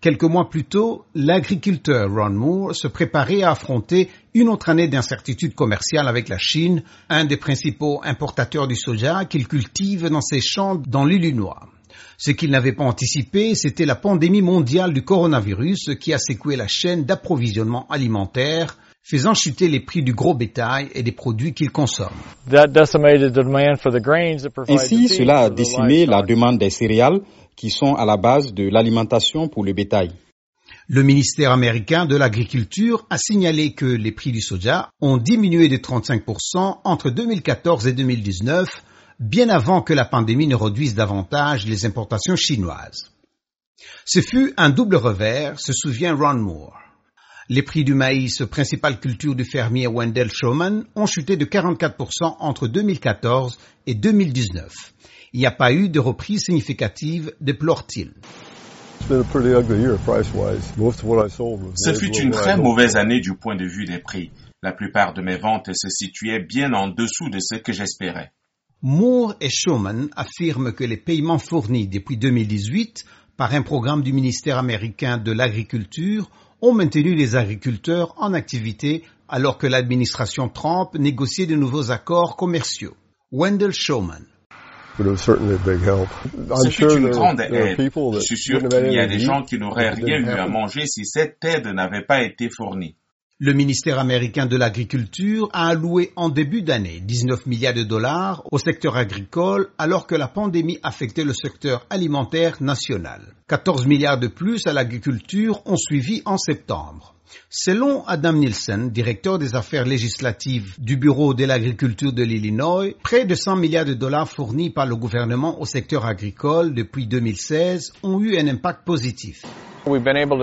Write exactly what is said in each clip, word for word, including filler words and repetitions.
Quelques mois plus tôt, l'agriculteur Ron Moore se préparait à affronter une autre année d'incertitude commerciale avec la Chine, un des principaux importateurs du soja qu'il cultive dans ses champs dans l'Illinois. Ce qu'il n'avait pas anticipé, c'était la pandémie mondiale du coronavirus qui a secoué la chaîne d'approvisionnement alimentaire, faisant chuter les prix du gros bétail et des produits qu'il consomme. Ainsi, cela a décimé la demande des céréales qui sont à la base de l'alimentation pour le bétail. Le ministère américain de l'Agriculture a signalé que les prix du soja ont diminué de trente-cinq pour cent entre deux mille quatorze et deux mille dix-neuf, bien avant que la pandémie ne réduise davantage les importations chinoises. Ce fut un double revers, se souvient Ron Moore. Les prix du maïs, principale culture du fermier Wendell Showman, ont chuté de quarante-quatre pour cent entre deux mille quatorze et deux mille dix-neuf. Il n'y a pas eu de reprise significative, déplore-t-il. Ce fut une très mauvaise année du point de vue des prix. La plupart de mes ventes se situaient bien en dessous de ce que j'espérais. Moore et Showman affirment que les paiements fournis depuis deux mille dix-huit par un programme du ministère américain de l'Agriculture ont maintenu les agriculteurs en activité alors que l'administration Trump négociait de nouveaux accords commerciaux. Wendell Showman. Ce fut une grande aide. Je suis sûr qu'il y a des gens qui n'auraient rien eu à manger si cette aide n'avait pas été fournie. Le ministère américain de l'Agriculture a alloué en début d'année dix-neuf milliards de dollars au secteur agricole alors que la pandémie affectait le secteur alimentaire national. quatorze milliards de plus à l'agriculture ont suivi en septembre. Selon Adam Nielsen, directeur des affaires législatives du Bureau de l'agriculture de l'Illinois, près de cent milliards de dollars fournis par le gouvernement au secteur agricole depuis deux mille seize ont eu un impact positif. Nous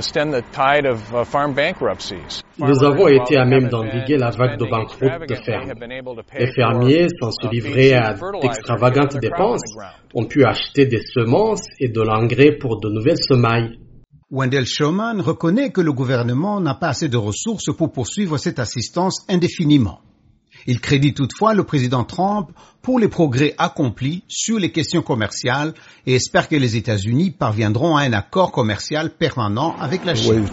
avons été à même d'endiguer la vague de banqueroute de fermes. Les fermiers, sans se livrer à d'extravagantes dépenses, ont pu acheter des semences et de l'engrais pour de nouvelles semailles. Wendell Showman reconnaît que le gouvernement n'a pas assez de ressources pour poursuivre cette assistance indéfiniment. Il crédite toutefois le président Trump pour les progrès accomplis sur les questions commerciales et espère que les États-Unis parviendront à un accord commercial permanent avec la Chine.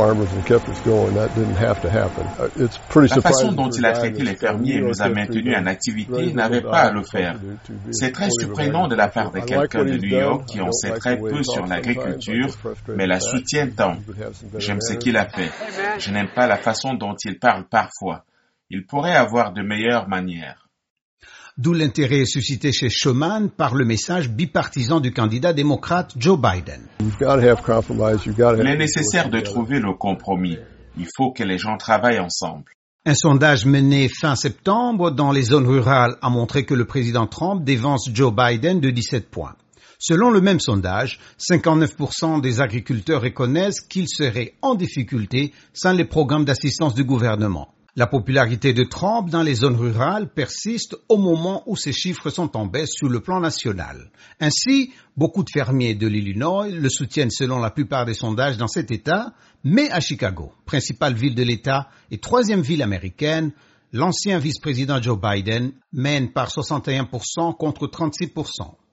La façon dont il a traité les fermiers et nous a maintenus en activité n'avait pas à le faire. C'est très surprenant de la part de quelqu'un de New York qui en sait très peu sur l'agriculture, mais la soutient tant. J'aime ce qu'il a fait. Je n'aime pas la façon dont il parle parfois. Il pourrait avoir de meilleures manières. D'où l'intérêt suscité chez Showman par le message bipartisan du candidat démocrate Joe Biden. Il est nécessaire de trouver le compromis. Il faut que les gens travaillent ensemble. Un sondage mené fin septembre dans les zones rurales a montré que le président Trump dévance Joe Biden de dix-sept points. Selon le même sondage, cinquante-neuf pour cent des agriculteurs reconnaissent qu'ils seraient en difficulté sans les programmes d'assistance du gouvernement. La popularité de Trump dans les zones rurales persiste au moment où ces chiffres sont en baisse sur le plan national. Ainsi, beaucoup de fermiers de l'Illinois le soutiennent selon la plupart des sondages dans cet État, mais à Chicago, principale ville de l'État et troisième ville américaine, l'ancien vice-président Joe Biden mène par soixante et un pour cent contre trente-six pour cent.